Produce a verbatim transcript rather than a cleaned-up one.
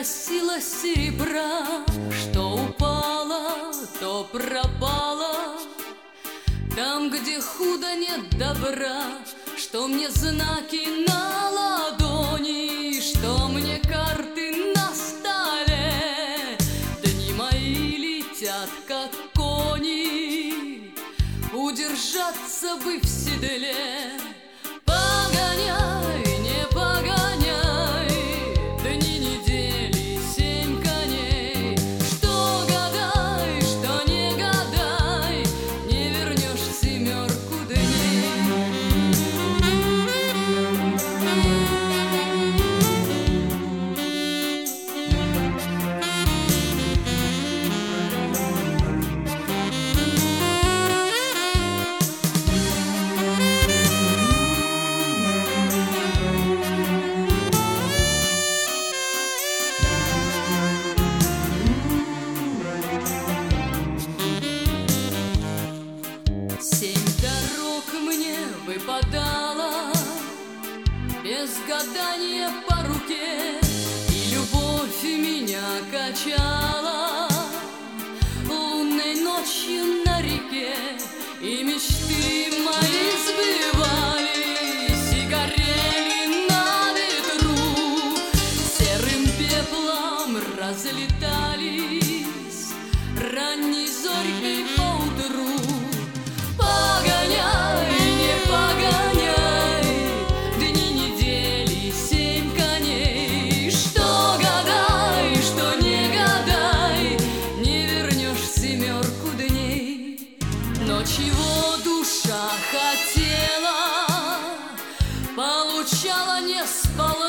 просила серебра, что упало, то пропало. Там, где худо нет добра, что мне знаки на ладони, что мне карты на столе. Дни мои летят, как кони, удержаться бы в седле. Погоняй, не погоняй, дни недели семь коней. Что гадай, что не гадай, не вернешь семерку дней. Семь дорог мне выпадало, без гадания по руке, и любовь меня качала лунной ночью на реке, и мечты мои сбывались и горели на ветру, серым пеплом разлетались ранней зорькой поутру. Погоняй, не погоняй, дни недели семь коней. Что гадай, что не гадай, не вернешь семерку дней. Но чего душа хотела, получала, не спала.